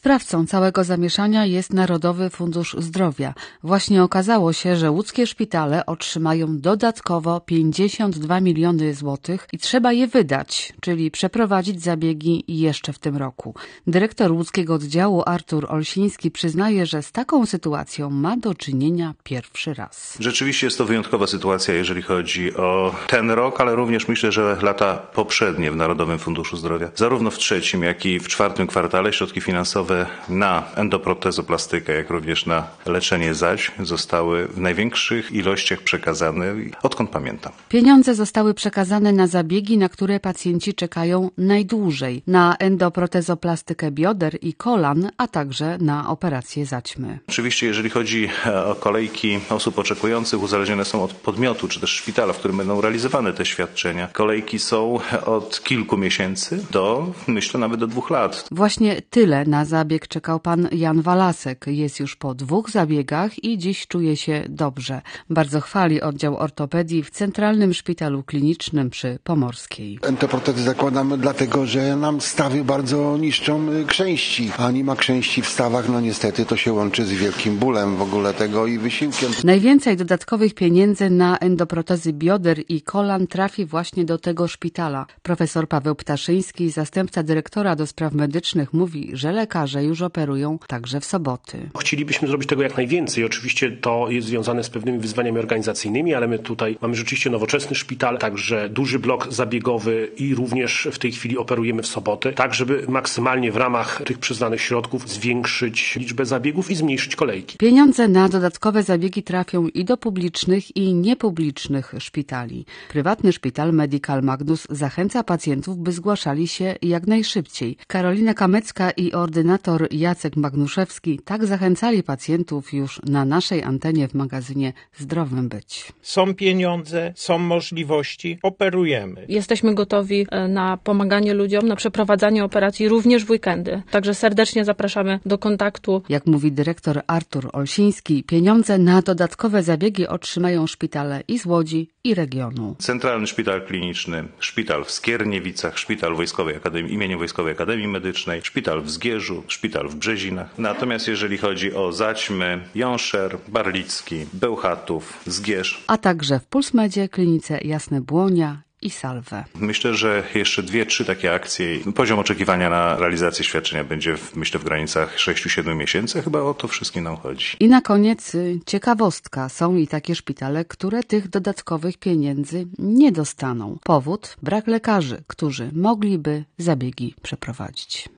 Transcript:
Sprawcą całego zamieszania jest Narodowy Fundusz Zdrowia. Właśnie okazało się, że łódzkie szpitale otrzymają dodatkowo 52 miliony złotych i trzeba je wydać, czyli przeprowadzić zabiegi jeszcze w tym roku. Dyrektor łódzkiego oddziału Artur Olsiński przyznaje, że z taką sytuacją ma do czynienia pierwszy raz. Rzeczywiście jest to wyjątkowa sytuacja, jeżeli chodzi o ten rok, ale również myślę, że lata poprzednie w Narodowym Funduszu Zdrowia. Zarówno w trzecim, jak i w czwartym kwartale środki finansowe na endoprotezoplastykę, jak również na leczenie zaś zostały w największych ilościach przekazane, odkąd pamiętam. Pieniądze zostały przekazane na zabiegi, na które pacjenci czekają najdłużej. Na endoprotezoplastykę bioder i kolan, a także na operację zaćmy. Oczywiście, jeżeli chodzi o kolejki osób oczekujących, uzależnione są od podmiotu, czy też szpitala, w którym będą realizowane te świadczenia. Kolejki są od kilku miesięcy do, myślę, nawet do 2 lat. Właśnie tyle na zabieg czekał pan Jan Walasek. Jest już po 2 zabiegach i dziś czuje się dobrze. Bardzo chwali oddział ortopedii w Centralnym Szpitalu Klinicznym przy Pomorskiej. Endoprotezy zakładamy dlatego, że nam stawy bardzo niszczą krzęści, a nie ma krzęści w stawach. No niestety to się łączy z wielkim bólem w ogóle tego i wysiłkiem. Najwięcej dodatkowych pieniędzy na endoprotezy bioder i kolan trafi właśnie do tego szpitala. Profesor Paweł Ptaszyński, zastępca dyrektora do spraw medycznych, mówi, że lekarze już operują także w soboty. Chcielibyśmy zrobić tego jak najwięcej. Oczywiście to jest związane z pewnymi wyzwaniami organizacyjnymi, ale my tutaj mamy rzeczywiście nowoczesny szpital, także duży blok zabiegowy i również w tej chwili operujemy w soboty, tak żeby maksymalnie w ramach tych przyznanych środków zwiększyć liczbę zabiegów i zmniejszyć kolejki. Pieniądze na dodatkowe zabiegi trafią i do publicznych i niepublicznych szpitali. Prywatny szpital Medical Magnus zachęca pacjentów, by zgłaszali się jak najszybciej. Karolina Kamecka i ordynator Jacek Magnuszewski tak zachęcali pacjentów już na naszej antenie w magazynie Zdrowym Być. Są pieniądze, są możliwości, operujemy. Jesteśmy gotowi na pomaganie ludziom, na przeprowadzanie operacji również w weekendy. Także serdecznie zapraszamy do kontaktu. Jak mówi dyrektor Artur Olsiński, pieniądze na dodatkowe zabiegi otrzymają szpitale i z Łodzi, i regionu. Centralny Szpital Kliniczny, szpital w Skierniewicach, szpital imienia Wojskowej Akademii Medycznej, szpital w Zgierzu, szpital w Brzezinach. Natomiast jeżeli chodzi o Zaćmy, Jąszer, Barlicki, Bełchatów, Zgierz, a także w Pulsmedzie, klinice Jasne Błonia i Salwę. Myślę, że jeszcze 2-3 takie akcje. Poziom oczekiwania na realizację świadczenia będzie, myślę, w granicach 6-7 miesięcy. Chyba o to wszystkim nam chodzi. I na koniec ciekawostka. Są i takie szpitale, które tych dodatkowych pieniędzy nie dostaną. Powód? Brak lekarzy, którzy mogliby zabiegi przeprowadzić.